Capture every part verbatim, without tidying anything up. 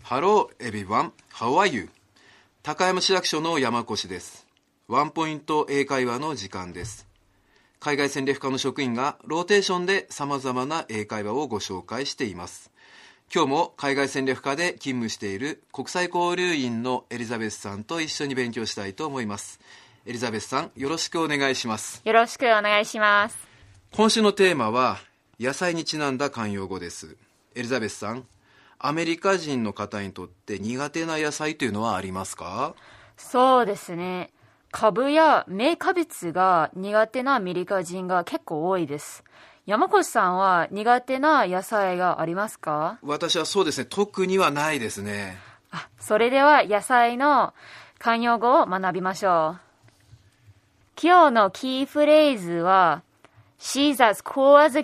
Hello everyone, how are you? 高山市役所の山越です。ワンポイント英会話の時間です。海外戦略課の職員がローテーションで様々な英会話をご紹介しています。今日も海外戦略課で勤務している国際交流員のエリザベスさんと一緒に勉強したいと思います。エリザベスさん、よろしくお願いします。 よろしくお願いします。 今週のテーマは野菜にちなんだ慣用語です。エリザベスさん、アメリカ人の方にとって苦手な野菜というのはありますか？ そうですね。カブや芽キャベツが苦手なアメリカ人が結構多いです。山越さんは苦手な野菜がありますか？ 私はそうですね、特にはないですね。 あ、それでは野菜の慣用語を学びましょう。今日のキーフレーズは She's as cool as a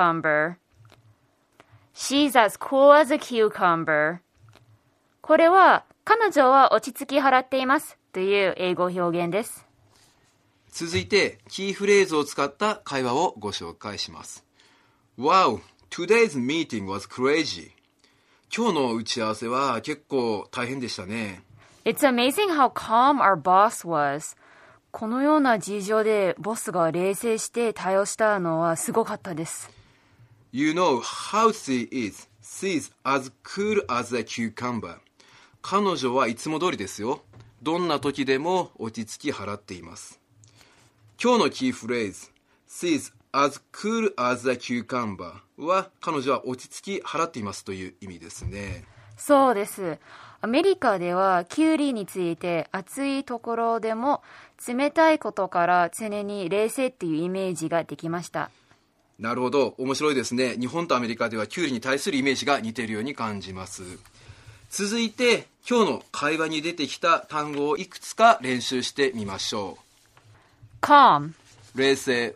cucumber。She's as cool as a cucumber。 これは彼女は落ち着き払っていますという英語表現です。 続いてキーフレーズを使った会話をご紹介します。 Wow, today's meeting was crazy。 今日の打ち合わせは結構大変でしたね。 It's amazing how calm our boss was。 このような事情でボスが冷静して対応したのはすごかったです。 You know how she is. She's as cool as a cucumber。 彼女はいつも通りですよ。どんな時でも落ち着き払っています。今日のキーフレーズ She's as cool as a cucumber は彼女は落ち着き払っていますという意味ですね。 そうです。アメリカではキュウリについて暑いところでも冷たいことから常に冷静っていうイメージができました。 なるほど、面白いですね。日本とアメリカではキュウリに対するイメージが似ているように感じます。続いて今日の会話に出てきた単語をいくつか練習してみましょう。 calm、 冷静、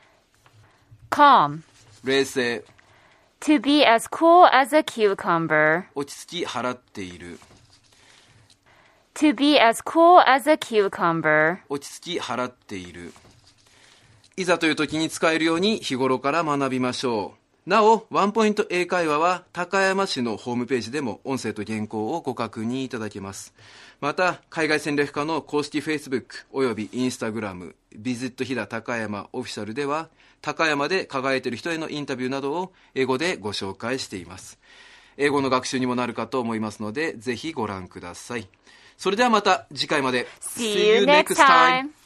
calm、 冷静、 to be as cool as a cucumber、 落ち着き払っている、 to be as cool as a cucumber、 落ち着き払っている。いざという時に使えるように日頃から学びましょう。なお、ワンポイント英会話は高山市のホームページでも音声と原稿をご確認いただけます。また、海外戦略課の公式 Facebook および Instagram ビジット飛騨高山オフィシャルでは高山で輝いている人へのインタビューなどを英語でご紹介しています。英語の学習にもなるかと思いますので、ぜひご覧ください。それではまた次回まで。 See you next time!